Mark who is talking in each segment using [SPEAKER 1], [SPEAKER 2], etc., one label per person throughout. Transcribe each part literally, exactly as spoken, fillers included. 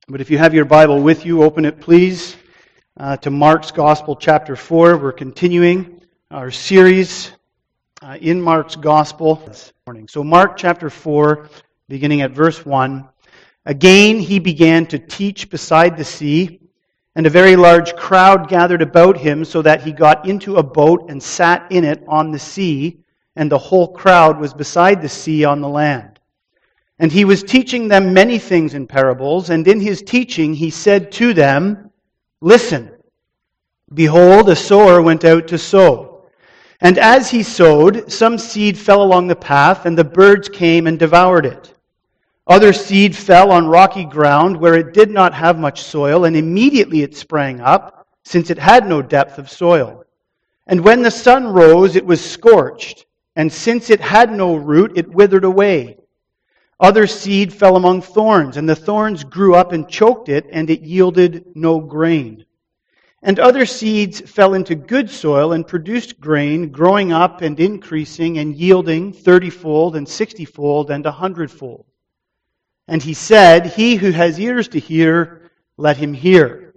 [SPEAKER 1] But if you have your Bible with you, open it please uh, to Mark's Gospel, chapter four. We're continuing our series uh, in Mark's Gospel this morning. So Mark chapter four, beginning at verse one. Again he began to teach beside the sea, and a very large crowd gathered about him, so that he got into a boat and sat in it on the sea, and the whole crowd was beside the sea on the land. And he was teaching them many things in parables, and in his teaching he said to them, Listen, behold, a sower went out to sow. And as he sowed, some seed fell along the path, and the birds came and devoured it. Other seed fell on rocky ground, where it did not have much soil, and immediately it sprang up, since it had no depth of soil. And when the sun rose, it was scorched, and since it had no root, it withered away. Other seed fell among thorns, and the thorns grew up and choked it, and it yielded no grain. And other seeds fell into good soil and produced grain, growing up and increasing and yielding thirty-fold and sixty-fold and a hundredfold. And he said, He who has ears to hear, let him hear.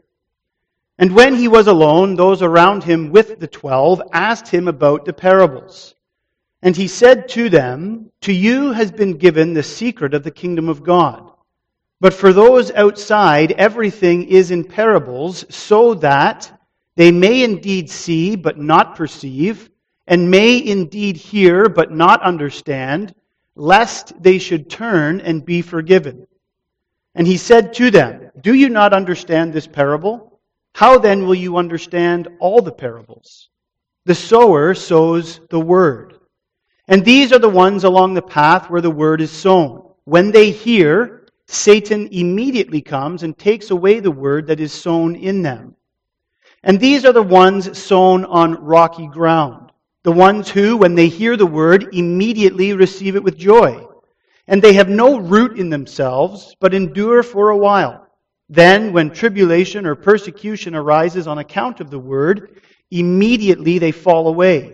[SPEAKER 1] And when he was alone, those around him with the twelve asked him about the parables. And he said to them, To you has been given the secret of the kingdom of God. But for those outside, everything is in parables, so that they may indeed see, but not perceive, and may indeed hear, but not understand, lest they should turn and be forgiven. And he said to them, Do you not understand this parable? How then will you understand all the parables? The sower sows the word. And these are the ones along the path where the word is sown. When they hear, Satan immediately comes and takes away the word that is sown in them. And these are the ones sown on rocky ground. The ones who, when they hear the word, immediately receive it with joy. And they have no root in themselves, but endure for a while. Then, when tribulation or persecution arises on account of the word, immediately they fall away.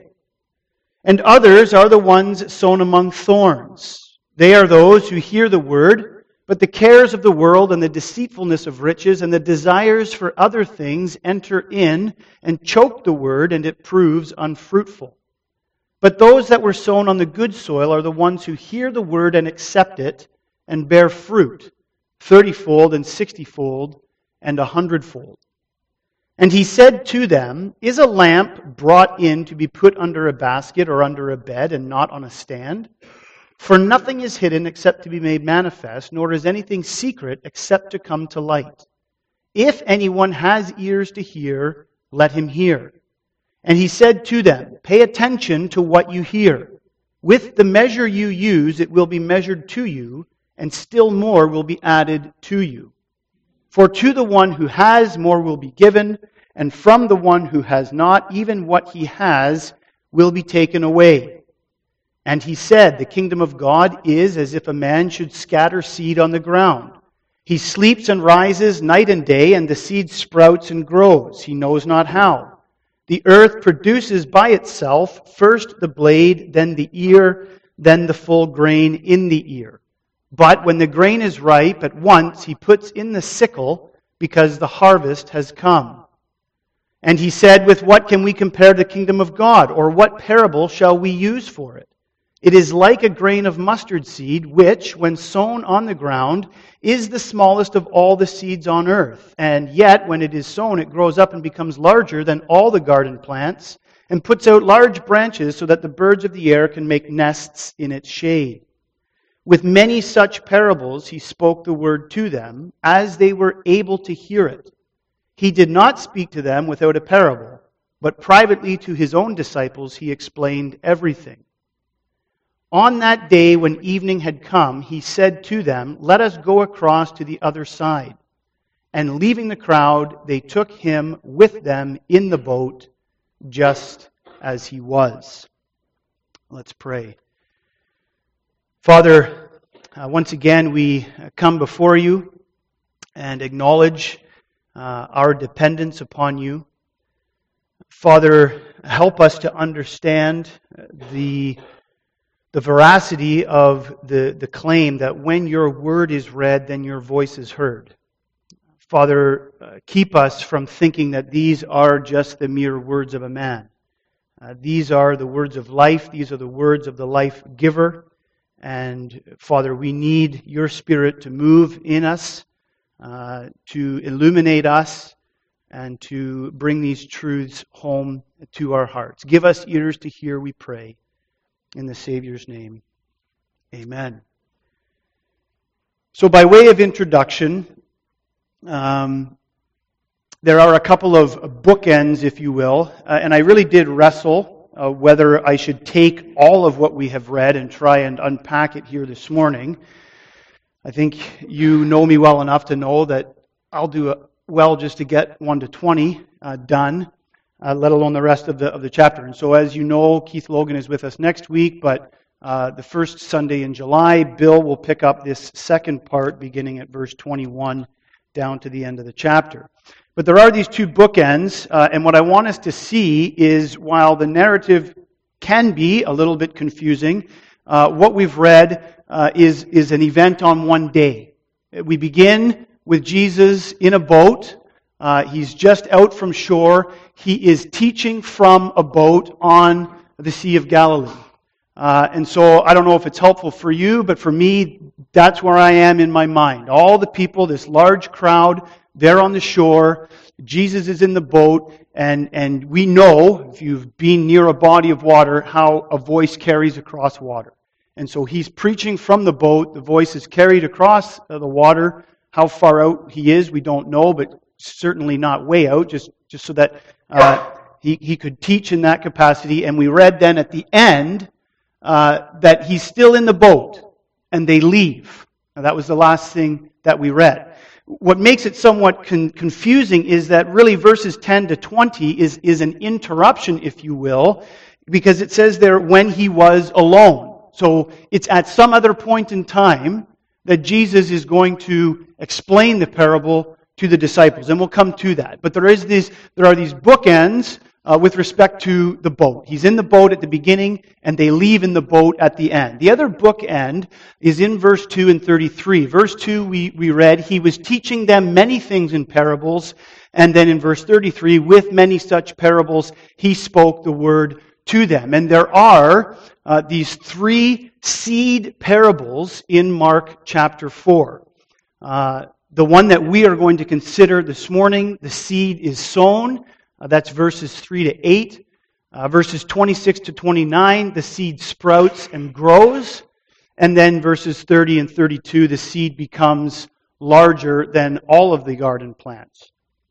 [SPEAKER 1] And others are the ones sown among thorns. They are those who hear the word, but the cares of the world and the deceitfulness of riches and the desires for other things enter in and choke the word, and it proves unfruitful. But those that were sown on the good soil are the ones who hear the word and accept it and bear fruit, thirtyfold and sixtyfold and a hundredfold. And he said to them, Is a lamp brought in to be put under a basket or under a bed and not on a stand? For nothing is hidden except to be made manifest, nor is anything secret except to come to light. If anyone has ears to hear, let him hear. And he said to them, Pay attention to what you hear. With the measure you use, it will be measured to you, and still more will be added to you. For to the one who has, more will be given, and from the one who has not, even what he has will be taken away. And he said, The kingdom of God is as if a man should scatter seed on the ground. He sleeps and rises night and day, and the seed sprouts and grows. He knows not how. The earth produces by itself first the blade, then the ear, then the full grain in the ear. But when the grain is ripe, at once he puts in the sickle, because the harvest has come. And he said, With what can we compare the kingdom of God? Or what parable shall we use for it? It is like a grain of mustard seed, which, when sown on the ground, is the smallest of all the seeds on earth. And yet, when it is sown, it grows up and becomes larger than all the garden plants, and puts out large branches so that the birds of the air can make nests in its shade. With many such parables he spoke the word to them, as they were able to hear it. He did not speak to them without a parable, but privately to his own disciples he explained everything. On that day when evening had come, he said to them, Let us go across to the other side. And leaving the crowd, they took him with them in the boat, just as he was. Let's pray. Father, uh, once again we come before you and acknowledge uh, our dependence upon you. Father, help us to understand the, the veracity of the, the claim that when your word is read, then your voice is heard. Father, uh, keep us from thinking that these are just the mere words of a man. Uh, these are the words of life. These are the words of the life giver. And Father, we need your Spirit to move in us, uh, to illuminate us, and to bring these truths home to our hearts. Give us ears to hear, we pray. In the Savior's name, amen. So by way of introduction, um, there are a couple of bookends, if you will, uh, and I really did wrestle uh, whether I should take all of what we have read and try and unpack it here this morning. I think you know me well enough to know that I'll do well just to get one to twenty uh, done, uh, let alone the rest of the of the chapter. And so, as you know, Keith Logan is with us next week, but uh, the first Sunday in July, Bill will pick up this second part, beginning at verse twenty-one, down to the end of the chapter. But there are these two bookends, uh, and what I want us to see is, while the narrative can be a little bit confusing, uh, what we've read uh, is is an event on one day. We begin with Jesus in a boat. Uh, he's just out from shore. He is teaching from a boat on the Sea of Galilee. Uh, and so I don't know if it's helpful for you, but for me, that's where I am in my mind. All the people, this large crowd, they're on the shore. Jesus is in the boat, and, and we know, if you've been near a body of water, how a voice carries across water. And so he's preaching from the boat. The voice is carried across the water. How far out he is, we don't know, but certainly not way out, just, just so that uh, he, he could teach in that capacity. And we read then at the end uh, that he's still in the boat, and they leave. Now, that was the last thing that we read. What makes it somewhat con- confusing is that really verses ten to twenty is, is an interruption, if you will, because it says there, when he was alone. So it's at some other point in time that Jesus is going to explain the parable to the disciples, and we'll come to that. But there is this, there are these bookends uh, with respect to the boat. He's in the boat at the beginning, and they leave in the boat at the end. The other bookend is in verse two and thirty-three. Verse two, we, we read, he was teaching them many things in parables, and then in verse thirty-three, with many such parables, he spoke the word to them. And there are uh, these three seed parables in Mark chapter four. Uh, the one that we are going to consider this morning, the seed is sown. Uh, that's verses three to eight. Uh, verses twenty-six to twenty-nine, the seed sprouts and grows. And then verses thirty and thirty-two, the seed becomes larger than all of the garden plants.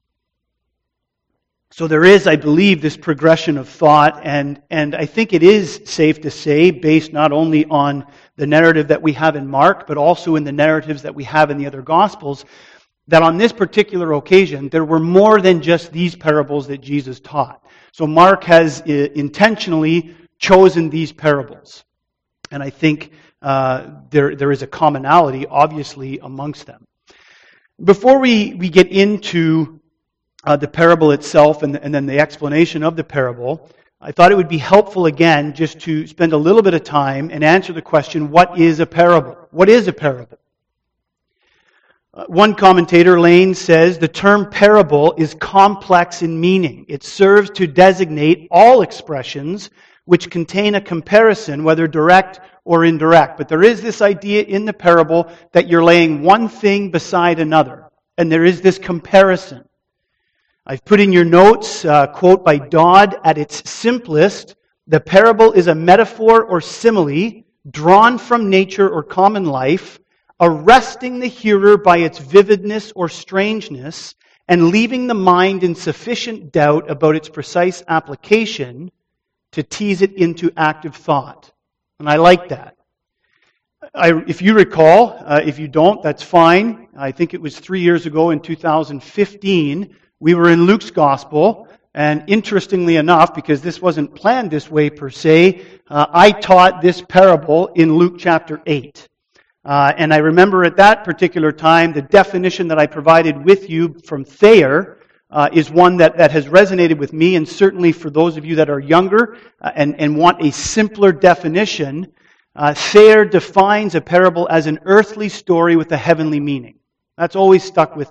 [SPEAKER 1] So there is, I believe, this progression of thought, and, and I think it is safe to say, based not only on the narrative that we have in Mark, but also in the narratives that we have in the other Gospels, that on this particular occasion, there were more than just these parables that Jesus taught. So Mark has intentionally chosen these parables. And I think uh, there there is a commonality, obviously, amongst them. Before we, we get into Uh, the parable itself and, and then the explanation of the parable, I thought it would be helpful again just to spend a little bit of time and answer the question, what is a parable? What is a parable? Uh, one commentator, Lane, says the term parable is complex in meaning. It serves to designate all expressions which contain a comparison, whether direct or indirect. But there is this idea in the parable that you're laying one thing beside another, and there is this comparison. I've put in your notes, uh, quote by Dodd, at its simplest, the parable is a metaphor or simile drawn from nature or common life, arresting the hearer by its vividness or strangeness, and leaving the mind in sufficient doubt about its precise application to tease it into active thought. And I like that. I, if you recall, uh, if you don't, that's fine. I think it was three years ago in two thousand fifteen, we were in Luke's Gospel, and interestingly enough, because this wasn't planned this way per se, uh, I taught this parable in Luke chapter eight. Uh, and I remember at that particular time, the definition that I provided with you from Thayer uh, is one that, that has resonated with me, and certainly for those of you that are younger uh, and, and want a simpler definition, uh, Thayer defines a parable as an earthly story with a heavenly meaning. That's always stuck with me.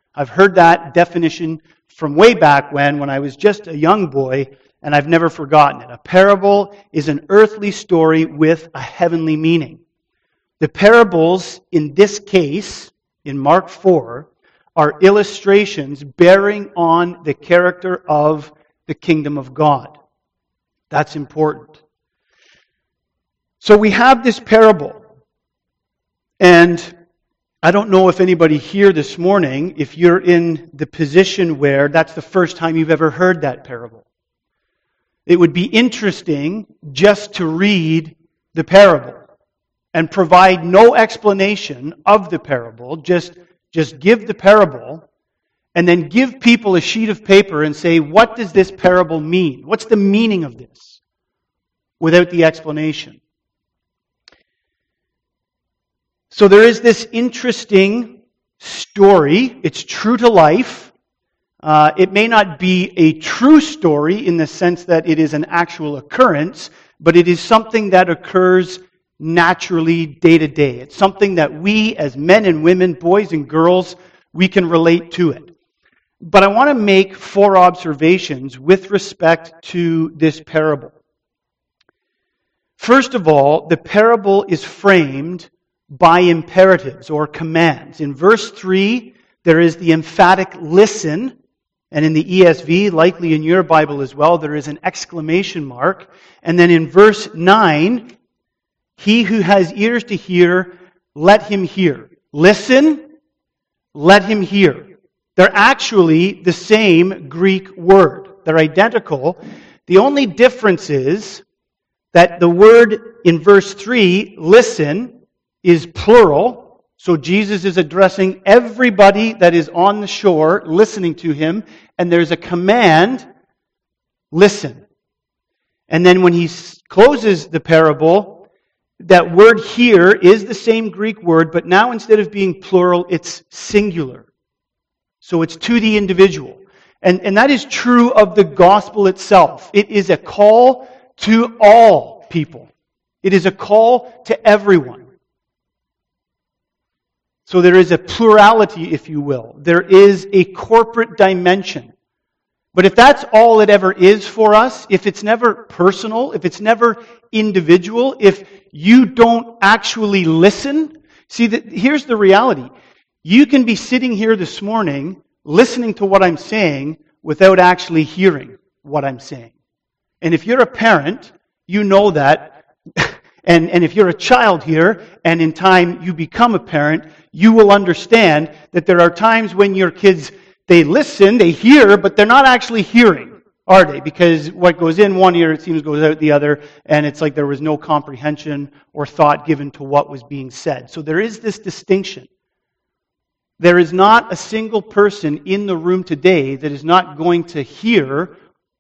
[SPEAKER 1] I've heard that definition from way back when, when I was just a young boy, and I've never forgotten it. A parable is an earthly story with a heavenly meaning. The parables in this case, in Mark four, are illustrations bearing on the character of the kingdom of God. That's important. So we have this parable. And I don't know if anybody here this morning, if you're in the position where that's the first time you've ever heard that parable. It would be interesting just to read the parable and provide no explanation of the parable. Just, just give the parable and then give people a sheet of paper and say, what does this parable mean? What's the meaning of this? Without the explanation. So there is this interesting story. It's true to life. Uh, it may not be a true story in the sense that it is an actual occurrence, but it is something that occurs naturally day to day. It's something that we as men and women, boys and girls, we can relate to it. But I want to make four observations with respect to this parable. First of all, the parable is framed by imperatives or commands. In verse three, there is the emphatic listen, and in the E S V, likely in your Bible as well, there is an exclamation mark. And then in verse nine, he who has ears to hear, let him hear. Listen, let him hear. They're actually the same Greek word. They're identical. The only difference is that the word in verse three, listen, is plural. So Jesus is addressing everybody that is on the shore listening to him. And there's a command, listen. And then when he closes the parable, that word here is the same Greek word, but now instead of being plural, it's singular. So it's to the individual. And, and that is true of the gospel itself. It is a call to all people. It is a call to everyone. So there is a plurality, if you will. There is a corporate dimension. But if that's all it ever is for us, if it's never personal, if it's never individual, if you don't actually listen, see, that here's the reality. You can be sitting here this morning listening to what I'm saying without actually hearing what I'm saying. And if you're a parent, you know that. And, and if you're a child here, and in time you become a parent, you will understand that there are times when your kids, they listen, they hear, but they're not actually hearing, are they? Because what goes in one ear, it seems, goes out the other, and it's like there was no comprehension or thought given to what was being said. So there is this distinction. There is not a single person in the room today that is not going to hear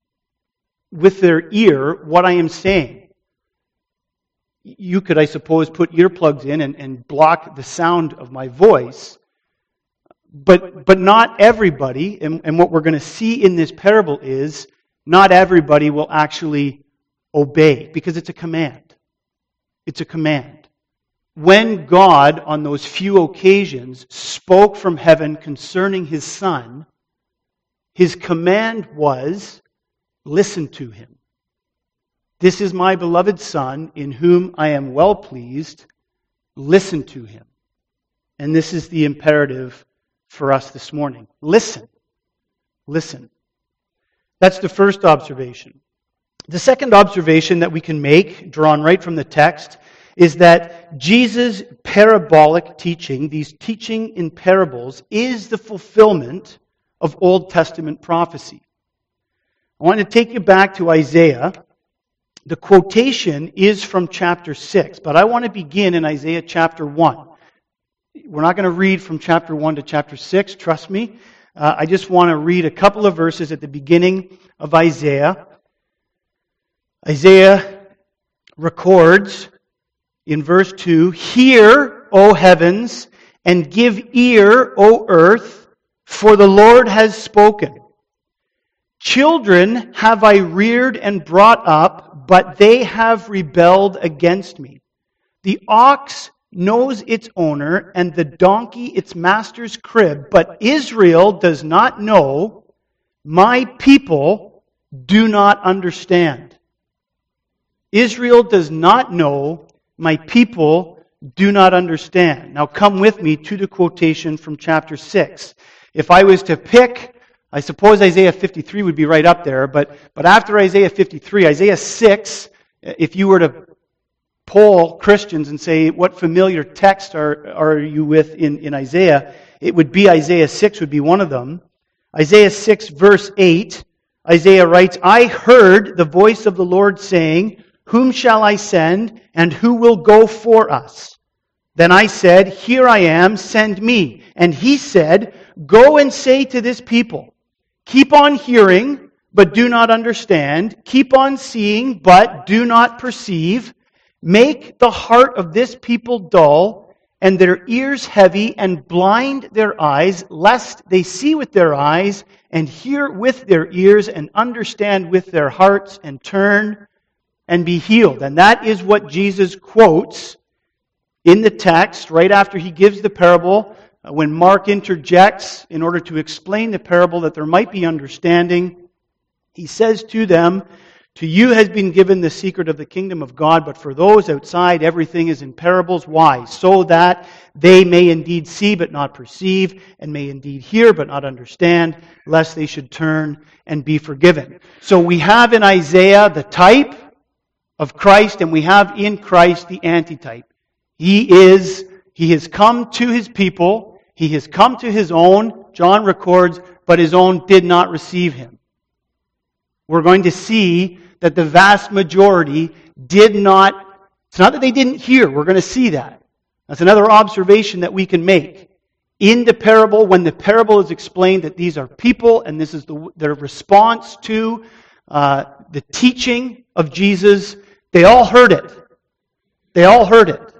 [SPEAKER 1] with their ear what I am saying. You could, I suppose, put earplugs in and, and block the sound of my voice. But, but not everybody, and, and what we're going to see in this parable is, not everybody will actually obey, because it's a command. It's a command. When God, on those few occasions, spoke from heaven concerning His Son, His command was, listen to Him. This is my beloved Son, in whom I am well pleased. Listen to Him. And this is the imperative for us this morning. Listen. Listen. That's the first observation. The second observation that we can make, drawn right from the text, is that Jesus' parabolic teaching, these teaching in parables, is the fulfillment of Old Testament prophecy. I want to take you back to Isaiah. The quotation is from chapter six, but I want to begin in Isaiah chapter one. We're not going to read from chapter one to chapter six, trust me. Uh, I just want to read a couple of verses at the beginning of Isaiah. Isaiah records in verse two, "Hear, O heavens, and give ear, O earth, for the Lord has spoken. Children have I reared and brought up, but they have rebelled against me. The ox knows its owner, and the donkey its master's crib, but Israel does not know, my people do not understand. Israel does not know, my people do not understand. Now come with me to the quotation from chapter six. If I was to pick, I suppose Isaiah fifty-three would be right up there, but, but after Isaiah fifty-three, Isaiah six, if you were to poll Christians and say, what familiar text are, are you with in, in Isaiah? It would be Isaiah six would be one of them. Isaiah six verse eight, Isaiah writes, I heard the voice of the Lord saying, whom shall I send, and who will go for us? Then I said, here I am, send me. And he said, go and say to this people, keep on hearing, but do not understand. Keep on seeing, but do not perceive. Make the heart of this people dull, and their ears heavy, and blind their eyes, lest they see with their eyes, and hear with their ears, and understand with their hearts, and turn and be healed. And that is what Jesus quotes in the text right after he gives the parable, uh, when Mark interjects in order to explain the parable that there might be understanding. He says to them, to you has been given the secret of the kingdom of God, but for those outside everything is in parables. Why? So that they may indeed see but not perceive, and may indeed hear but not understand, lest they should turn and be forgiven. So we have in Isaiah the type of Christ, and we have in Christ the antitype. He is, He has come to His people, He has come to His own, John records, but His own did not receive Him. We're going to see that the vast majority did not, it's not that they didn't hear, we're going to see that. That's another observation that we can make. In the parable, when the parable is explained that these are people, and this is the, their response to uh, the teaching of Jesus, they all heard it. They all heard it.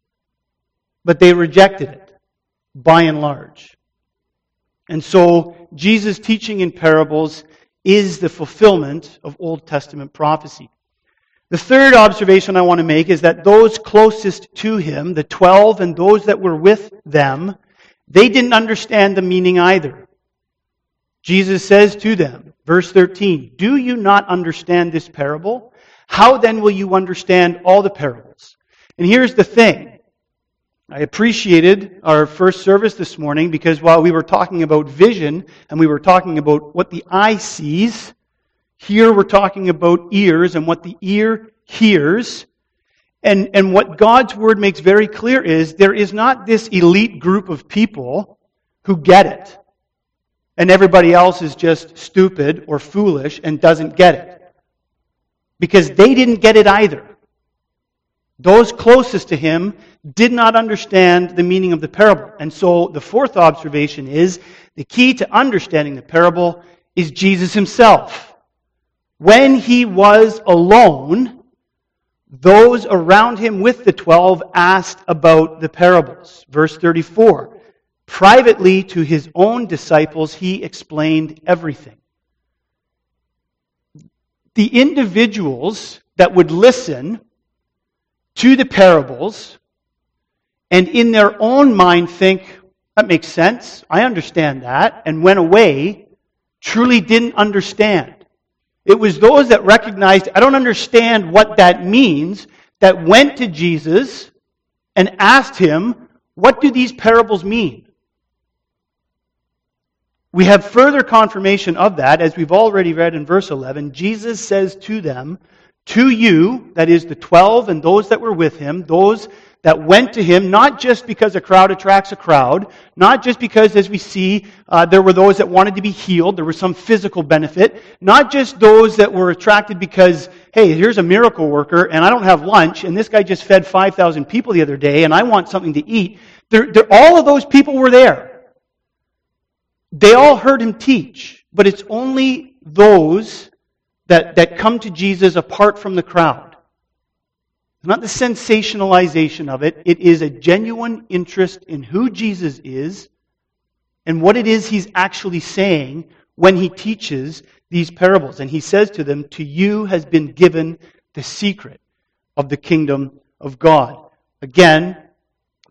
[SPEAKER 1] But they rejected it, by and large. And so, Jesus' teaching in parables is the fulfillment of Old Testament prophecy. The third observation I want to make is that those closest to Him, the twelve and those that were with them, they didn't understand the meaning either. Jesus says to them, verse thirteen, do you not understand this parable? How then will you understand all the parables? And here's the thing. I appreciated our first service this morning because while we were talking about vision and we were talking about what the eye sees, here we're talking about ears and what the ear hears. And, and what God's Word makes very clear is there is not this elite group of people who get it. And everybody else is just stupid or foolish and doesn't get it. Because they didn't get it either. Those closest to Him did not understand the meaning of the parable. And so the fourth observation is the key to understanding the parable is Jesus Himself. When He was alone, those around Him with the twelve asked about the parables. Verse thirty-four, privately to His own disciples He explained everything. The individuals that would listen to the parables and in their own mind think, that makes sense, I understand that, and went away, truly didn't understand. It was those that recognized, I don't understand what that means, that went to Jesus and asked Him, what do these parables mean? We have further confirmation of that, as we've already read in verse eleven. Jesus says to them, to you, that is the twelve and those that were with Him, those that went to Him, not just because a crowd attracts a crowd, not just because, as we see, uh, there were those that wanted to be healed, there was some physical benefit, not just those that were attracted because, hey, here's a miracle worker, and I don't have lunch, and this guy just fed five thousand people the other day, and I want something to eat. There, there, all of those people were there. They all heard Him teach, but it's only those that, that come to Jesus apart from the crowd. Not the sensationalization of it. It is a genuine interest in who Jesus is and what it is He's actually saying when He teaches these parables. And He says to them, to you has been given the secret of the kingdom of God. Again,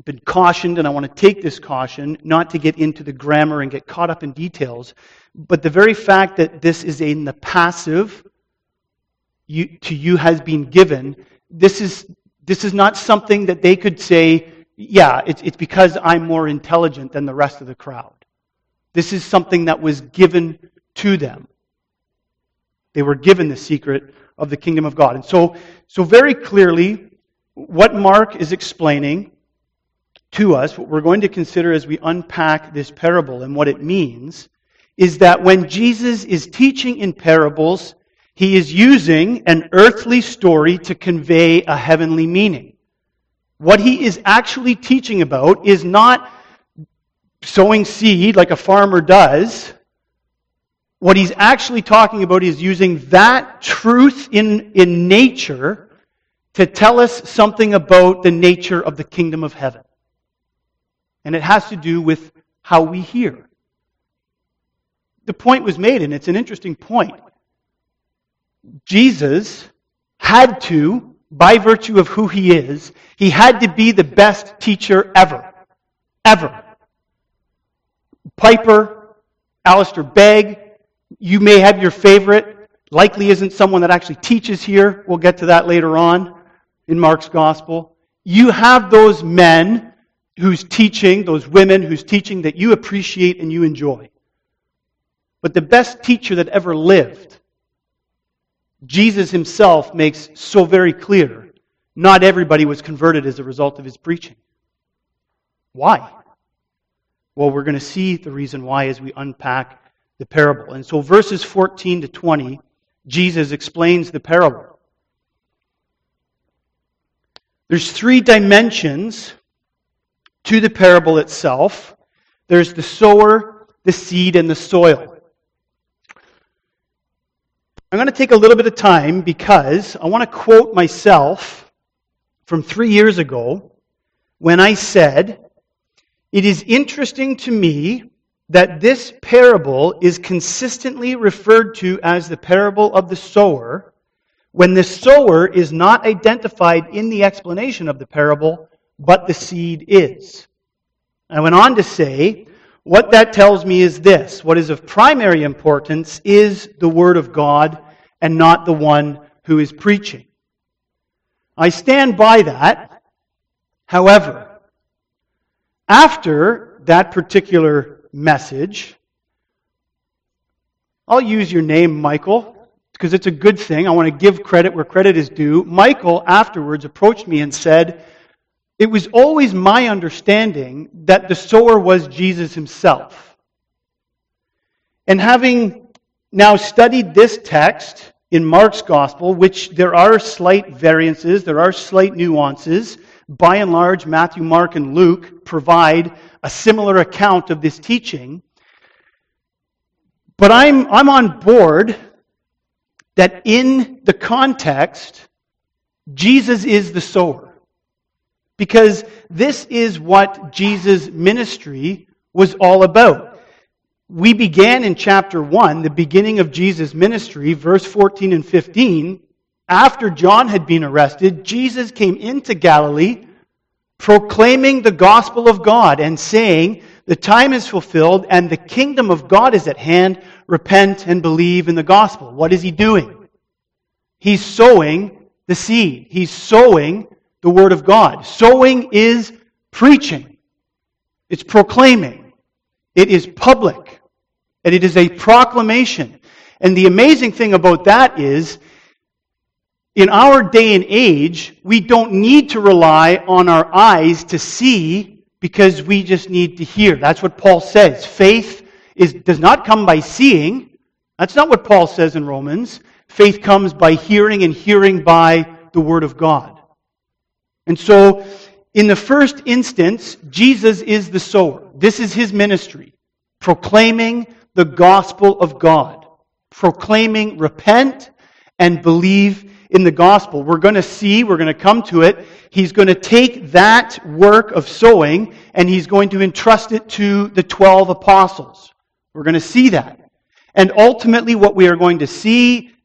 [SPEAKER 1] I've been cautioned, and I want to take this caution, not to get into the grammar and get caught up in details, but the very fact that this is in the passive, you, to you has been given, this is this is not something that they could say, yeah, it's, it's because I'm more intelligent than the rest of the crowd. This is something that was given to them. They were given the secret of the kingdom of God. And so, so very clearly, what Mark is explaining to us, what we're going to consider as we unpack this parable and what it means, is that when Jesus is teaching in parables, He is using an earthly story to convey a heavenly meaning. What He is actually teaching about is not sowing seed like a farmer does. What He's actually talking about is using that truth in, in nature to tell us something about the nature of the kingdom of heaven. And it has to do with how we hear. The point was made, and it's an interesting point. Jesus had to, by virtue of who He is, He had to be the best teacher ever. Ever. Piper, Alistair Begg, you may have your favorite. Likely isn't someone that actually teaches here. We'll get to that later on in Mark's Gospel. You have those men whose teaching, those women whose teaching that you appreciate and you enjoy. But the best teacher that ever lived, Jesus Himself makes so very clear, not everybody was converted as a result of His preaching. Why? Well, we're going to see the reason why as we unpack the parable. And so verses fourteen to twenty, Jesus explains the parable. There's three dimensions to the parable itself. There's the sower, the seed, and the soil. I'm going to take a little bit of time because I want to quote myself from three years ago when I said, "It is interesting to me that this parable is consistently referred to as the parable of the sower when the sower is not identified in the explanation of the parable, but the seed is." I went on to say, what that tells me is this: what is of primary importance is the Word of God and not the one who is preaching. I stand by that. However, after that particular message, I'll use your name, Michael, because it's a good thing. I want to give credit where credit is due. Michael afterwards approached me and said, "It was always my understanding that the sower was Jesus Himself." And having now studied this text in Mark's Gospel, which there are slight variances, there are slight nuances, by and large, Matthew, Mark, and Luke provide a similar account of this teaching. But I'm, I'm on board that in the context, Jesus is the sower. Because this is what Jesus' ministry was all about. We began in chapter one, the beginning of Jesus' ministry, verse fourteen and fifteen. After John had been arrested, Jesus came into Galilee proclaiming the gospel of God and saying, "The time is fulfilled and the kingdom of God is at hand. Repent and believe in the gospel." What is He doing? He's sowing the seed. He's sowing the Word of God. Sowing is preaching. It's proclaiming. It is public. And it is a proclamation. And the amazing thing about that is, in our day and age, we don't need to rely on our eyes to see because we just need to hear. That's what Paul says. Faith is, does not come by seeing. That's not what Paul says in Romans. Faith comes by hearing, and hearing by the Word of God. And so, in the first instance, Jesus is the sower. This is His ministry. Proclaiming the gospel of God. Proclaiming, repent and believe in the gospel. We're going to see, we're going to come to it. He's going to take that work of sowing and He's going to entrust it to the twelve apostles. We're going to see that. And ultimately what we are going to see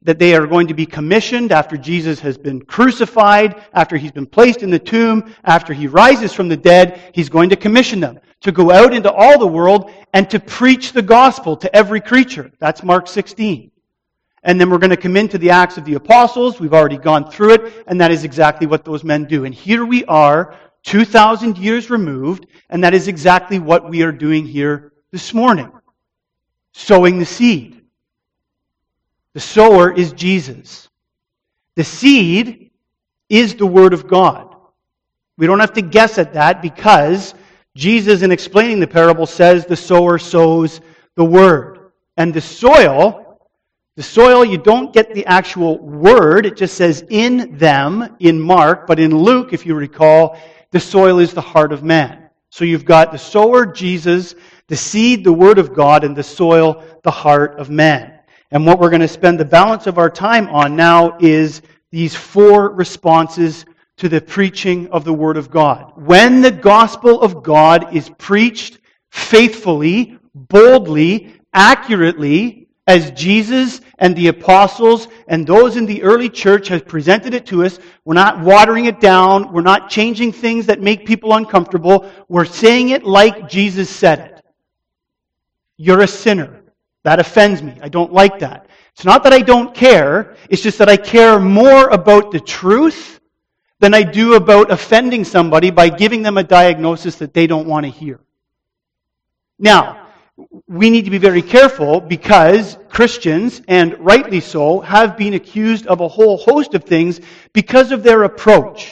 [SPEAKER 1] that they are going to be commissioned after Jesus has been crucified, after he's been placed in the tomb, after he rises from the dead. He's going to commission them to go out into all the world and to preach the gospel to every creature. That's Mark sixteen. And then we're going to come into the Acts of the Apostles. We've already gone through it, and that is exactly what those men do. And here we are, two thousand years removed, and that is exactly what we are doing here this morning. Sowing the seed. The sower is Jesus. The seed is the Word of God. We don't have to guess at that because Jesus, in explaining the parable, says the sower sows the Word. And the soil, the soil, you don't get the actual word. It just says in them in Mark. But in Luke, if you recall, the soil is the heart of man. So you've got the sower, Jesus, the seed, the Word of God, and the soil, the heart of man. And what we're going to spend the balance of our time on now is these four responses to the preaching of the Word of God. When the gospel of God is preached faithfully, boldly, accurately, as Jesus and the apostles and those in the early church have presented it to us, we're not watering it down, we're not changing things that make people uncomfortable, we're saying it like Jesus said it. You're a sinner. That offends me. I don't like that. It's not that I don't care. It's just that I care more about the truth than I do about offending somebody by giving them a diagnosis that they don't want to hear. Now, we need to be very careful because Christians, and rightly so, have been accused of a whole host of things because of their approach.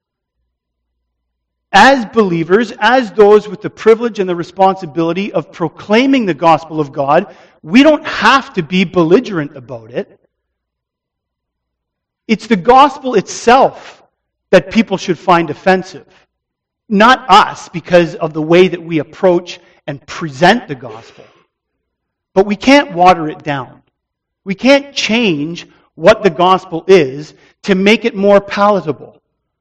[SPEAKER 1] As believers, as those with the privilege and the responsibility of proclaiming the gospel of God, we don't have to be belligerent about it. It's the gospel itself that people should find offensive. Not us, because of the way that we approach and present the gospel. But we can't water it down. We can't change what the gospel is to make it more palatable.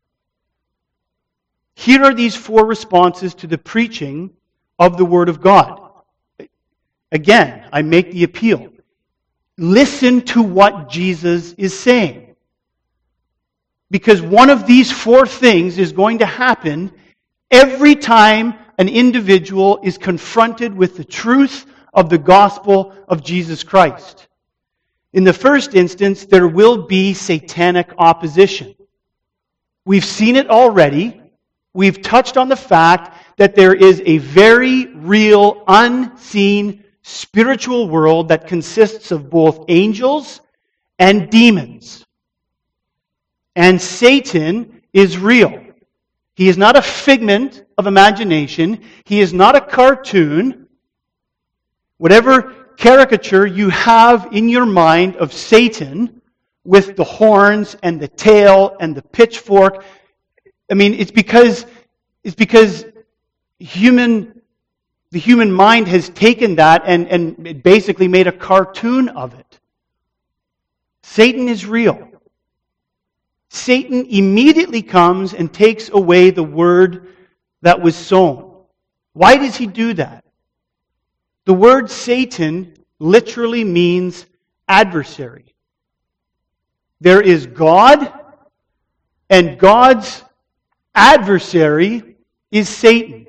[SPEAKER 1] Here are these four responses to the preaching of the Word of God. Again, I make the appeal. Listen to what Jesus is saying. Because one of these four things is going to happen every time an individual is confronted with the truth of the gospel of Jesus Christ. In the first instance, there will be satanic opposition. We've seen it already. We've touched on the fact that there is a very real, unseen, spiritual world that consists of both angels and demons. And Satan is real. He is not a figment of imagination. He is not a cartoon. Whatever caricature you have in your mind of Satan with the horns and the tail and the pitchfork, I mean, it's because it's because human the human mind has taken that and, and basically made a cartoon of it. Satan is real. Satan immediately comes and takes away the word that was sown. Why does he do that? The word Satan literally means adversary. There is God, and God's adversary is Satan.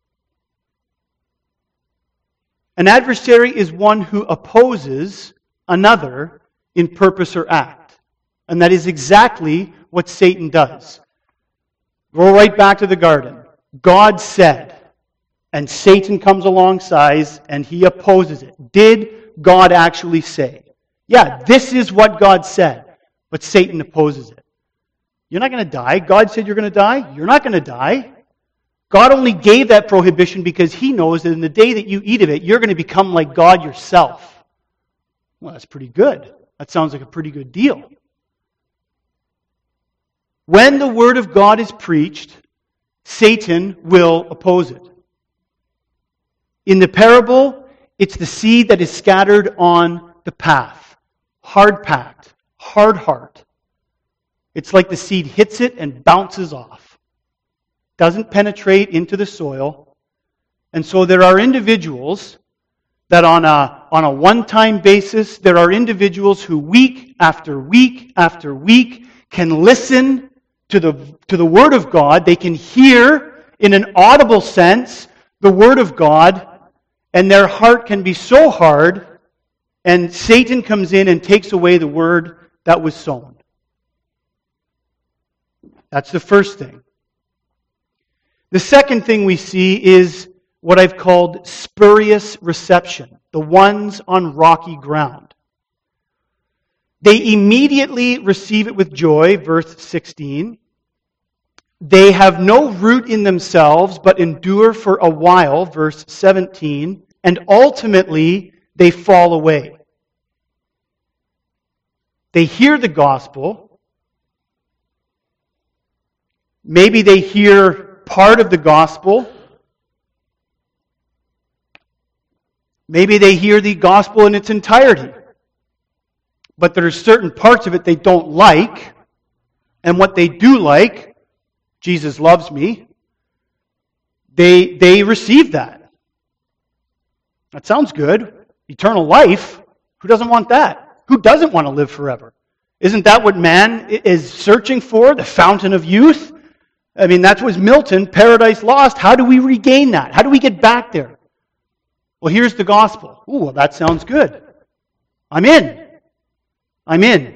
[SPEAKER 1] An adversary is one who opposes another in purpose or act. And that is exactly what Satan does. Go right back to the garden. God said, and Satan comes alongside and he opposes it. Did God actually say? Yeah, this is what God said, but Satan opposes it. You're not going to die. God said you're going to die. You're not going to die. God only gave that prohibition because He knows that in the day that you eat of it, you're going to become like God yourself. Well, that's pretty good. That sounds like a pretty good deal. When the Word of God is preached, Satan will oppose it. In the parable, it's the seed that is scattered on the path. Hard-packed, hard heart. It's like the seed hits it and bounces off. Doesn't penetrate into the soil. And so there are individuals that on a, on a one-time basis. There are individuals who week after week after week can listen to the, to the Word of God. They can hear in an audible sense the Word of God, and their heart can be so hard, and Satan comes in and takes away the Word that was sown. That's the first thing. The second thing we see is what I've called spurious reception, the ones on rocky ground. They immediately receive it with joy, verse sixteen. They have no root in themselves, but endure for a while, verse seventeen, and ultimately they fall away. They hear the gospel. Maybe they hear part of the gospel. Maybe they hear the gospel in its entirety. But there are certain parts of it they don't like. And what they do like, Jesus loves me, they, they receive that. That sounds good. Eternal life. Who doesn't want that? Who doesn't want to live forever? Isn't that what man is searching for? The fountain of youth? I mean, that was Milton, Paradise Lost. How do we regain that? How do we get back there? Well, here's the gospel. Ooh, well, that sounds good. I'm in. I'm in.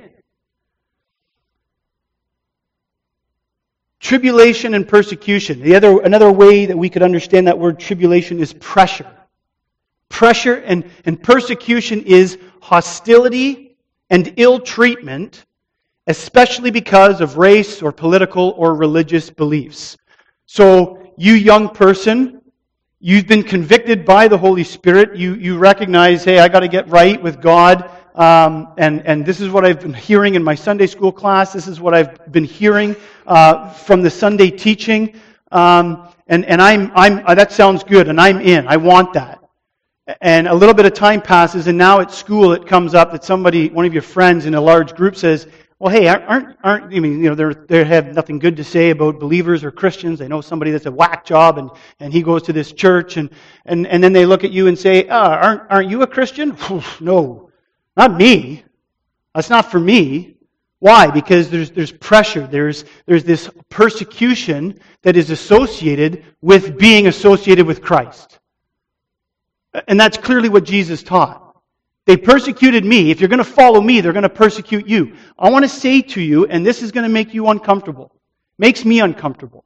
[SPEAKER 1] Tribulation and persecution. The other, another way that we could understand that word tribulation is pressure. Pressure and, and persecution is hostility and ill treatment, especially because of race or political or religious beliefs. So, you young person, you've been convicted by the Holy Spirit. You, you recognize, hey, I got to get right with God. Um, and, and this is what I've been hearing in my Sunday school class. This is what I've been hearing uh, from the Sunday teaching. Um, and and I'm, I'm, uh, that sounds good, and I'm in. I want that. And a little bit of time passes, and now at school it comes up that somebody, one of your friends in a large group says, well, hey, aren't, aren't, I mean, you know, they're, they have nothing good to say about believers or Christians. They know somebody that's a whack job, and, and he goes to this church, and, and, and then they look at you and say, oh, aren't, aren't you a Christian? No, not me. That's not for me. Why? Because there's, there's pressure. There's, there's this persecution that is associated with being associated with Christ. And that's clearly what Jesus taught. They persecuted me. If you're going to follow me, they're going to persecute you. I want to say to you, and this is going to make you uncomfortable. Makes me uncomfortable.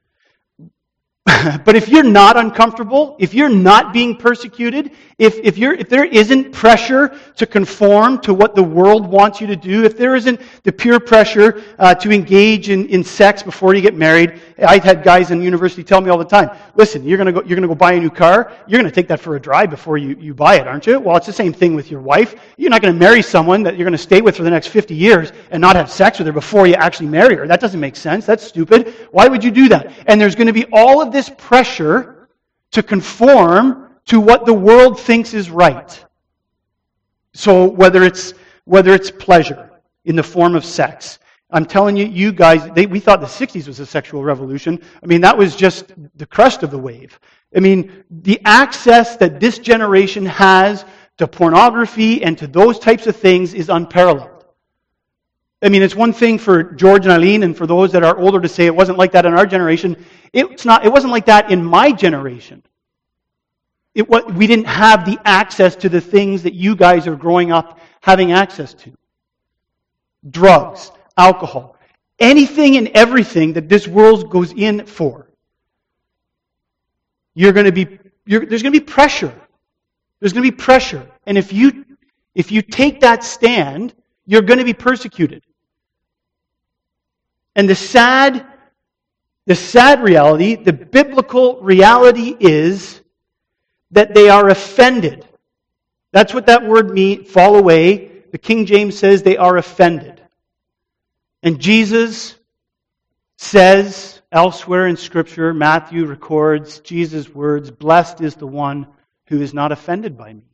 [SPEAKER 1] But if you're not uncomfortable, if you're not being persecuted, if, if, you're, if there isn't pressure to conform to what the world wants you to do, if there isn't the peer pressure uh, to engage in, in sex before you get married, I've had guys in university tell me all the time, listen, you're going to go, you're going to go buy a new car, you're going to take that for a drive before you, you buy it, aren't you? Well, it's the same thing with your wife. You're not going to marry someone that you're going to stay with for the next fifty years and not have sex with her before you actually marry her. That doesn't make sense. That's stupid. Why would you do that? And there's going to be all of this pressure to conform to what the world thinks is right. So whether it's whether it's pleasure in the form of sex, I'm telling you, you guys, they, we thought the sixties was a sexual revolution. I mean, that was just the crest of the wave. I mean, the access that this generation has to pornography and to those types of things is unparalleled. I mean, it's one thing for George and Eileen and for those that are older to say it wasn't like that in our generation. It's not. It wasn't like that in my generation. It was, we didn't have the access to the things that you guys are growing up having access to. Drugs, alcohol, anything and everything that this world goes in for. You're going to be. You're, there's going to be pressure. There's going to be pressure, and if you if you take that stand, you're going to be persecuted. And the sad, the sad reality, the biblical reality is that they are offended. That's what that word means, fall away. The King James says they are offended. And Jesus says elsewhere in Scripture, Matthew records Jesus' words, blessed is the one who is not offended by me.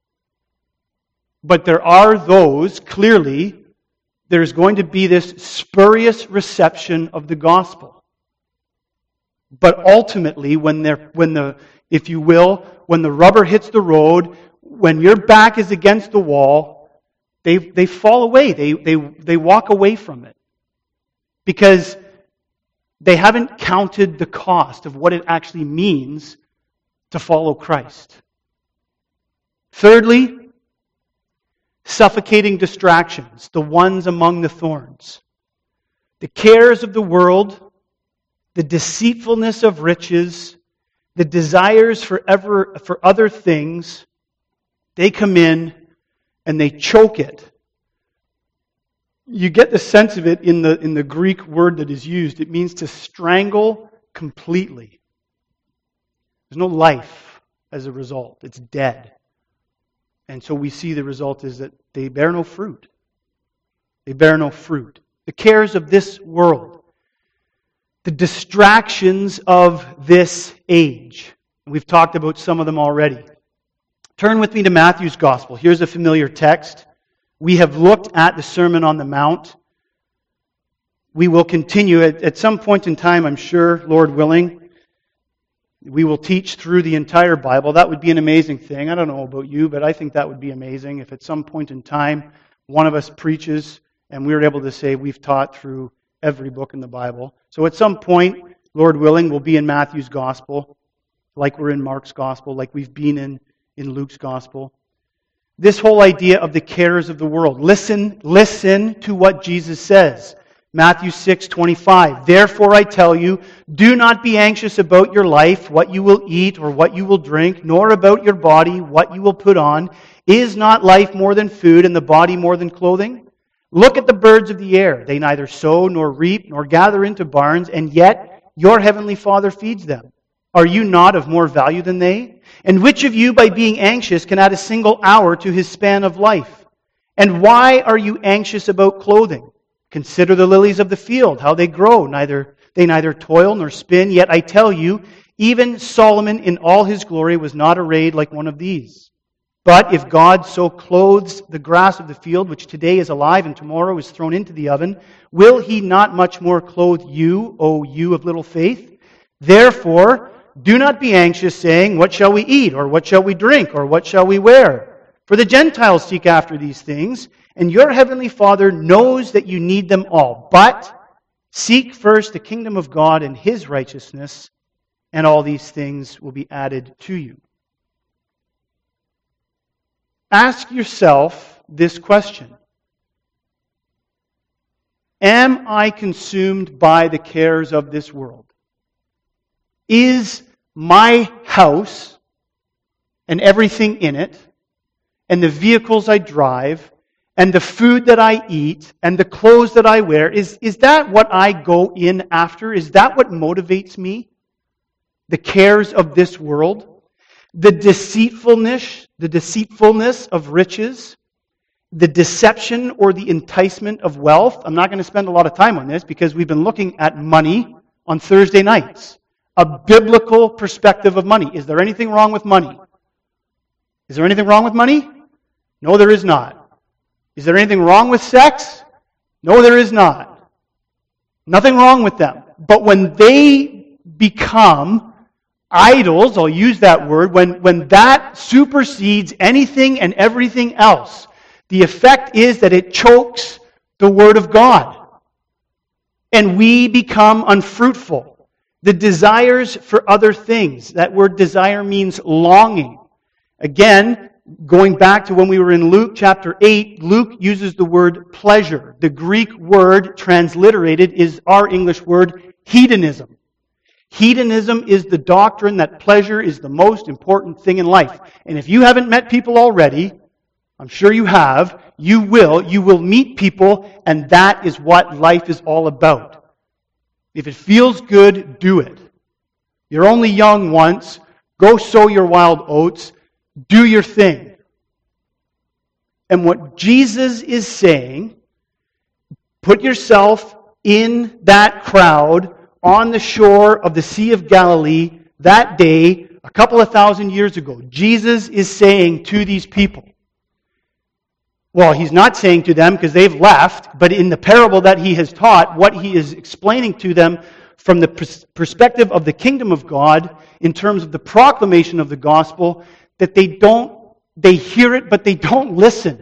[SPEAKER 1] But there are those, clearly, there's going to be this spurious reception of the gospel. But ultimately, when they're, when the, if you will, when the rubber hits the road, when your back is against the wall, they, they fall away. They, they, they walk away from it. Because they haven't counted the cost of what it actually means to follow Christ. Thirdly, suffocating distractions, the ones among the thorns. The cares of the world, the deceitfulness of riches, the desires for ever for other things, they come in and they choke it. You get the sense of it in the in the Greek word that is used. It means to strangle completely. There's no life as a result. It's dead. And so we see the result is that they bear no fruit. They bear no fruit. The cares of this world. The distractions of this age. We've talked about some of them already. Turn with me to Matthew's Gospel. Here's a familiar text. We have looked at the Sermon on the Mount. We will continue at, at some point in time, I'm sure, Lord willing. We will teach through the entire Bible. That would be an amazing thing. I don't know about you, but I think that would be amazing if at some point in time one of us preaches and we're able to say we've taught through every book in the Bible. So at some point, Lord willing, we'll be in Matthew's Gospel, like we're in Mark's Gospel, like we've been in, in Luke's Gospel. This whole idea of the cares of the world. Listen, listen to what Jesus says. Matthew six twenty-five. Therefore I tell you, do not be anxious about your life, what you will eat or what you will drink, nor about your body, what you will put on. Is not life more than food and the body more than clothing? Look at the birds of the air. They neither sow nor reap nor gather into barns, and yet your heavenly Father feeds them. Are you not of more value than they? And which of you, by being anxious, can add a single hour to his span of life? And why are you anxious about clothing? Consider the lilies of the field, how they grow. Neither they neither toil nor spin. Yet I tell you, even Solomon in all his glory was not arrayed like one of these. But if God so clothes the grass of the field, which today is alive and tomorrow is thrown into the oven, will he not much more clothe you, O you of little faith? Therefore, do not be anxious, saying, what shall we eat, or what shall we drink, or what shall we wear? For the Gentiles seek after these things, and your heavenly Father knows that you need them all. But seek first the kingdom of God and His righteousness, and all these things will be added to you. Ask yourself this question. Am I consumed by the cares of this world? Is my house and everything in it, and the vehicles I drive, and the food that I eat, and the clothes that I wear, is, is that what I go in after? Is that what motivates me? The cares of this world? The deceitfulness, the deceitfulness of riches? The deception or the enticement of wealth? I'm not going to spend a lot of time on this because we've been looking at money on Thursday nights. A biblical perspective of money. Is there anything wrong with money? Is there anything wrong with money? No, there is not. Is there anything wrong with sex? No, there is not. Nothing wrong with them. But when they become idols, I'll use that word, when, when that supersedes anything and everything else, the effect is that it chokes the Word of God. And we become unfruitful. The desires for other things. That word desire means longing. Again, going back to when we were in Luke chapter eight, Luke uses the word pleasure. The Greek word transliterated is our English word hedonism. Hedonism is the doctrine that pleasure is the most important thing in life. And if you haven't met people already, I'm sure you have, you will, you will meet people, and that is what life is all about. If it feels good, do it. You're only young once. Go sow your wild oats. Do your thing. And what Jesus is saying, put yourself in that crowd on the shore of the Sea of Galilee that day, a couple of thousand years ago. Jesus is saying to these people, well, he's not saying to them because they've left, but in the parable that he has taught, what he is explaining to them from the pers- perspective of the kingdom of God, in terms of the proclamation of the gospel, that they don't They hear it, but they don't listen.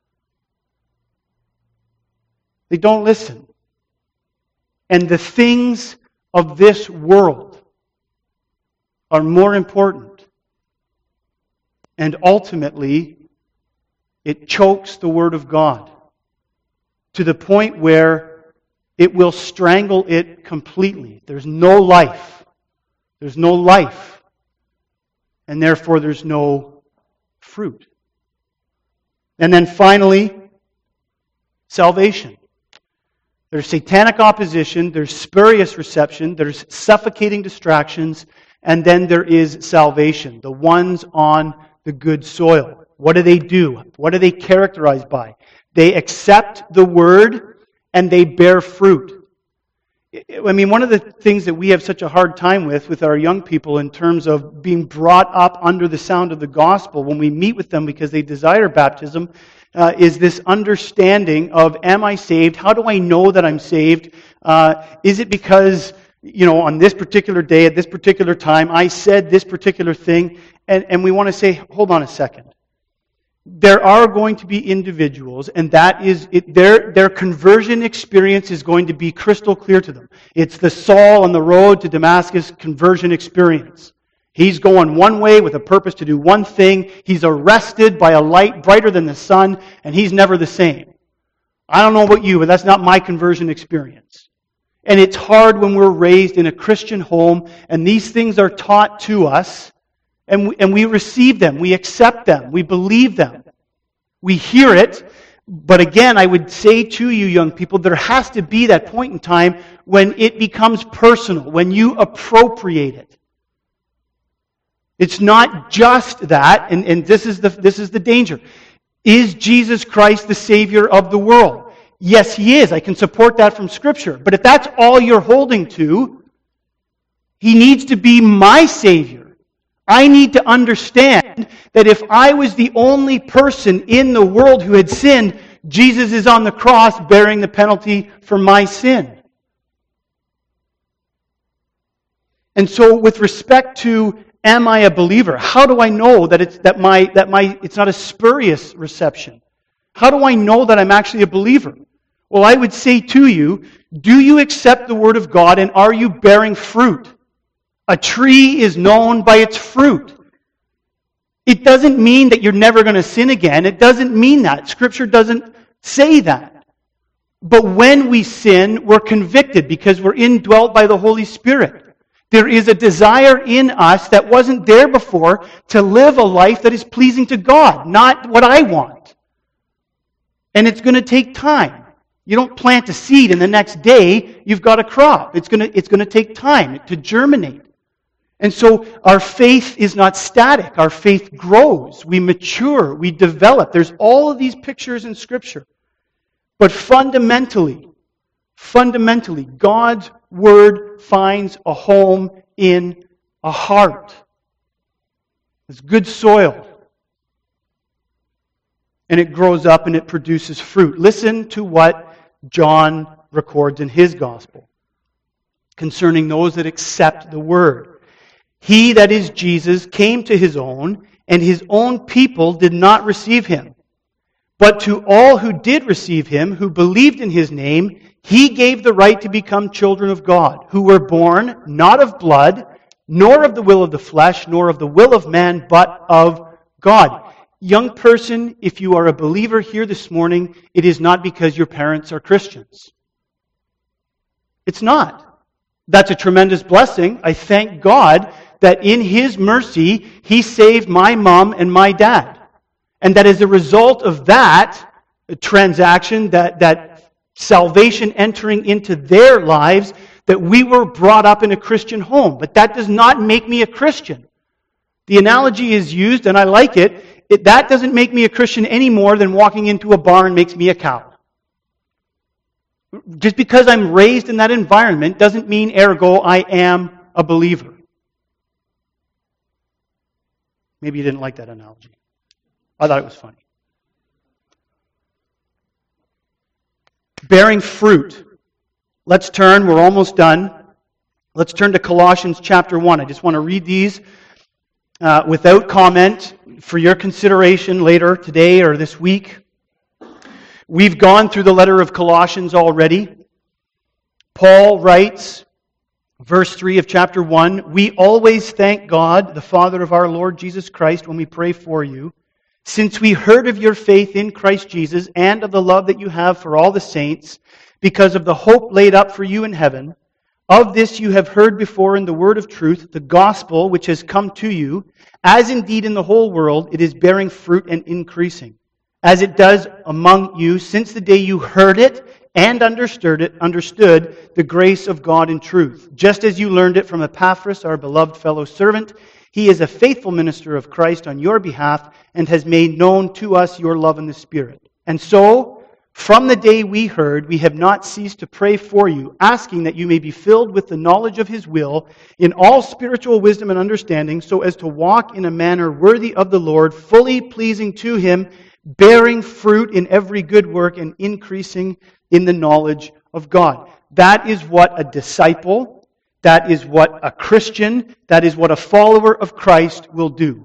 [SPEAKER 1] They don't listen. And the things of this world are more important. And ultimately, it chokes the Word of God to the point where it will strangle it completely. There's no life. There's no life. And therefore there's no fruit. And then finally, salvation. There's satanic opposition, there's spurious reception, there's suffocating distractions, and then there is salvation. The ones on the good soil. What do they do? What are they characterized by? They accept the Word and they bear fruit. I mean, one of the things that we have such a hard time with, with our young people in terms of being brought up under the sound of the gospel when we meet with them because they desire baptism, uh, is this understanding of, am I saved? How do I know that I'm saved? Uh, is it because, you know, on this particular day, at this particular time, I said this particular thing? And, and we want to say, hold on a second. There are going to be individuals, and that is, it, their, their conversion experience is going to be crystal clear to them. It's the Saul on the road to Damascus conversion experience. He's going one way with a purpose to do one thing. He's arrested by a light brighter than the sun, and he's never the same. I don't know about you, but that's not my conversion experience. And it's hard when we're raised in a Christian home, and these things are taught to us, and we, and we receive them, we accept them, we believe them. We hear it, but again, I would say to you young people, there has to be that point in time when it becomes personal, when you appropriate it. It's not just that, and, and this is the this is the danger. Is Jesus Christ the Savior of the world? Yes, He is. I can support that from Scripture. But if that's all you're holding to, He needs to be my Savior. I need to understand that if I was the only person in the world who had sinned, Jesus is on the cross bearing the penalty for my sin. And so with respect to, am I a believer? How do I know that it's that my that my it's not a spurious reception? How do I know that I'm actually a believer? Well, I would say to you, do you accept the Word of God and are you bearing fruit? A tree is known by its fruit. It doesn't mean that you're never going to sin again. It doesn't mean that. Scripture doesn't say that. But when we sin, we're convicted because we're indwelt by the Holy Spirit. There is a desire in us that wasn't there before to live a life that is pleasing to God, not what I want. And it's going to take time. You don't plant a seed and the next day you've got a crop. It's going to, it's going to take time to germinate. And so our faith is not static. Our faith grows. We mature. We develop. There's all of these pictures in Scripture. But fundamentally, fundamentally, God's Word finds a home in a heart. It's good soil. And it grows up and it produces fruit. Listen to what John records in his Gospel concerning those that accept the Word. He, that is Jesus, came to His own, and His own people did not receive Him. But to all who did receive Him, who believed in His name, He gave the right to become children of God, who were born not of blood, nor of the will of the flesh, nor of the will of man, but of God. Young person, if you are a believer here this morning, it is not because your parents are Christians. It's not. That's a tremendous blessing. I thank God that in His mercy, He saved my mom and my dad. And that as a result of that transaction, that, that salvation entering into their lives, that we were brought up in a Christian home. But that does not make me a Christian. The analogy is used, and I like it, it that doesn't make me a Christian any more than walking into a barn makes me a cow. Just because I'm raised in that environment doesn't mean, ergo, I am a believer. Maybe you didn't like that analogy. I thought it was funny. Bearing fruit. Let's turn, we're almost done. Let's turn to Colossians chapter one. I just want to read these uh, without comment. for your consideration later today or this week. We've gone through the letter of Colossians already. Paul writes, verse three of chapter one, "We always thank God, the Father of our Lord Jesus Christ, when we pray for you, since we heard of your faith in Christ Jesus and of the love that you have for all the saints, because of the hope laid up for you in heaven. Of this you have heard before in the word of truth, the gospel which has come to you, as indeed in the whole world it is bearing fruit and increasing, as it does among you since the day you heard it and understood it, understood the grace of God in truth, just as you learned it from Epaphras, our beloved fellow servant. He is a faithful minister of Christ on your behalf and has made known to us your love in the Spirit. And so, from the day we heard, we have not ceased to pray for you, asking that you may be filled with the knowledge of His will in all spiritual wisdom and understanding, so as to walk in a manner worthy of the Lord, fully pleasing to Him, bearing fruit in every good work and increasing in the knowledge of God." That is what a disciple, that is what a Christian, that is what a follower of Christ will do.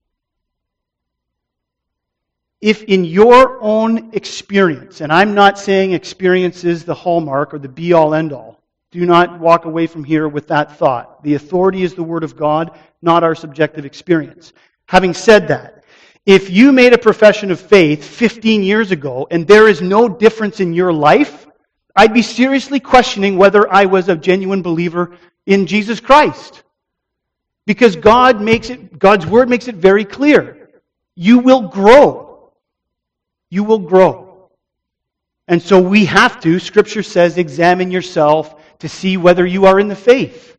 [SPEAKER 1] If in your own experience, and I'm not saying experience is the hallmark or the be-all, end-all. Do not walk away from here with that thought. The authority is the Word of God, not our subjective experience. Having said that, if you made a profession of faith fifteen years ago and there is no difference in your life, I'd be seriously questioning whether I was a genuine believer in Jesus Christ. Because God makes it, God's Word makes it very clear. You will grow. You will grow. And so we have to, Scripture says, examine yourself to see whether you are in the faith.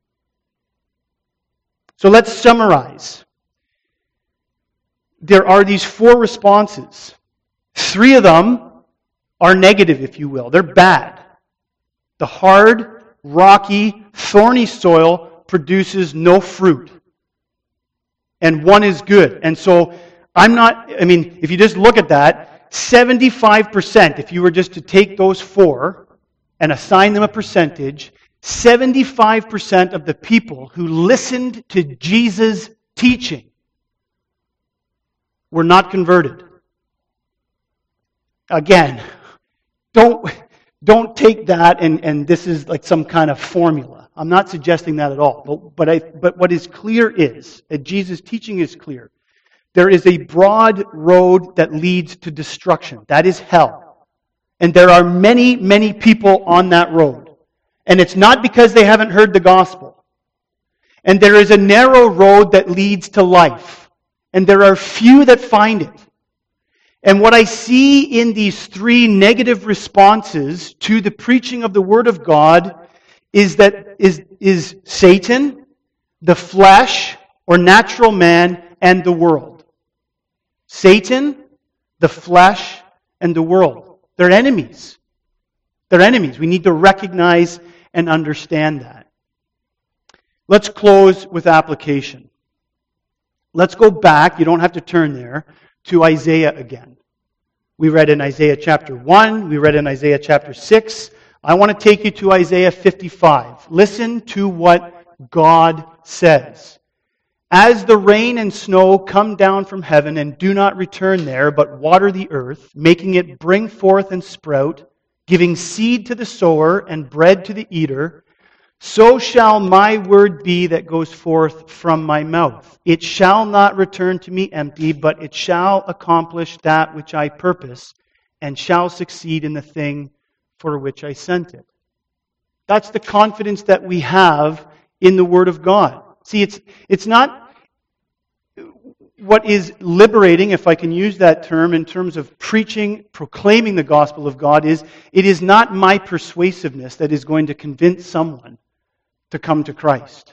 [SPEAKER 1] So let's summarize. There are these four responses. Three of them are negative, if you will. They're bad. The hard, rocky, thorny soil produces no fruit. And one is good. And so, I'm not, I mean, if you just look at that, seventy-five percent, if you were just to take those four and assign them a percentage, seventy-five percent of the people who listened to Jesus' teaching were not converted. Again, don't, don't take that and, and this is like some kind of formula. I'm not suggesting that at all. But, but, I, but what is clear is, that Jesus' teaching is clear. There is a broad road that leads to destruction. That is hell. And there are many, many people on that road. And it's not because they haven't heard the gospel. And there is a narrow road that leads to life. And there are few that find it. And what I see in these three negative responses to the preaching of the Word of God is that is, is Satan, the flesh, or natural man, and the world. Satan, the flesh, and the world. They're enemies. They're enemies. We need to recognize and understand that. Let's close with application. Let's go back, you don't have to turn there, to Isaiah again. We read in Isaiah chapter one, we read in Isaiah chapter six. I want to take you to Isaiah fifty-five. Listen to what God says. "As the rain and snow come down from heaven and do not return there, but water the earth, making it bring forth and sprout, giving seed to the sower and bread to the eater, so shall my word be that goes forth from my mouth. It shall not return to me empty, but it shall accomplish that which I purpose, and shall succeed in the thing for which I sent it." That's the confidence that we have in the Word of God. See, it's it's not what is liberating, if I can use that term, in terms of preaching, proclaiming the gospel of God, is it is not my persuasiveness that is going to convince someone to come to Christ.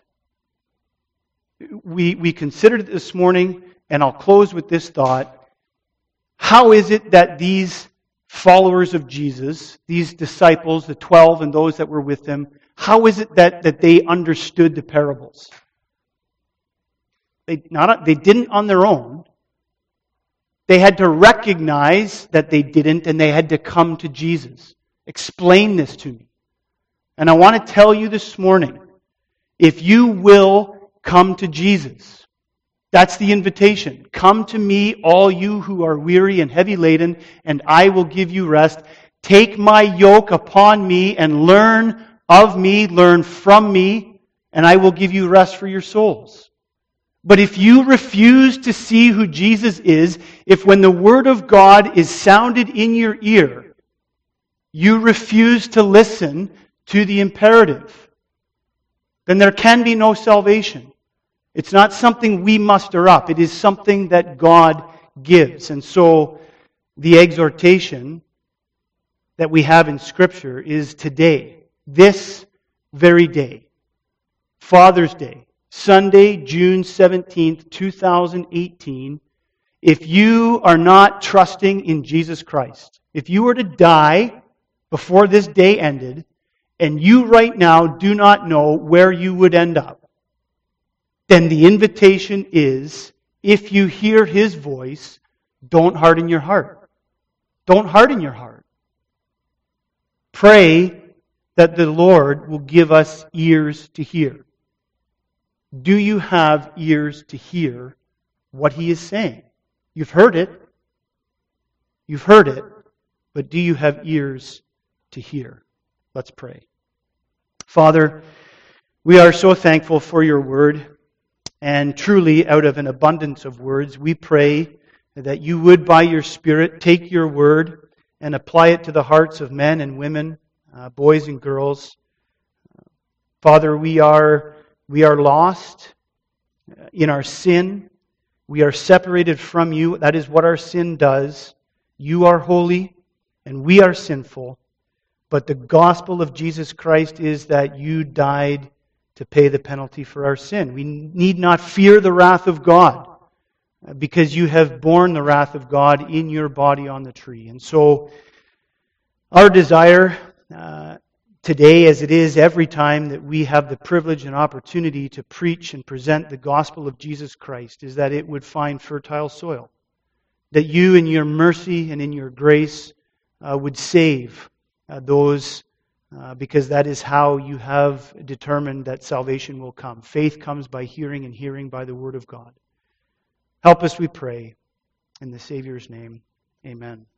[SPEAKER 1] We, we considered it this morning, and I'll close with this thought. How is it that these followers of Jesus, these disciples, the twelve and those that were with him, how is it that, that they understood the parables? They, not, they didn't on their own. They had to recognize that they didn't, and they had to come to Jesus. Explain this to me. And I want to tell you this morning, if you will come to Jesus, That's the invitation. Come to me, all you who are weary and heavy laden, and I will give you rest. Take my yoke upon me and learn of me, learn from me, and I will give you rest for your souls. But if you refuse to see who Jesus is, if when the Word of God is sounded in your ear, you refuse to listen to the imperative, then there can be no salvation. It's not something we muster up. It is something that God gives. And so the exhortation that we have in Scripture is today, this very day, Father's Day, Sunday, June seventeenth, two thousand eighteen. If you are not trusting in Jesus Christ, if you were to die before this day ended, and you right now do not know where you would end up, then the invitation is, if you hear His voice, don't harden your heart. Don't harden your heart. Pray that the Lord will give us ears to hear. Do you have ears to hear what He is saying? You've heard it. You've heard it. But do you have ears to hear? Let's pray. Father, we are so thankful for your word. And truly, out of an abundance of words, we pray that you would, by your Spirit, take your word and apply it to the hearts of men and women, uh, boys and girls. Father, we are, we are lost in our sin. We are separated from you. That is what our sin does. You are holy, and we are sinful. But the gospel of Jesus Christ is that you died to pay the penalty for our sin. We need not fear the wrath of God, because you have borne the wrath of God in your body on the tree. And so our desire uh, today, as it is every time that we have the privilege and opportunity to preach and present the gospel of Jesus Christ, is that it would find fertile soil. That you in your mercy and in your grace uh, would save uh, those Uh, because that is how you have determined that salvation will come. Faith comes by hearing, and hearing by the Word of God. Help us, we pray. In the Savior's name, amen.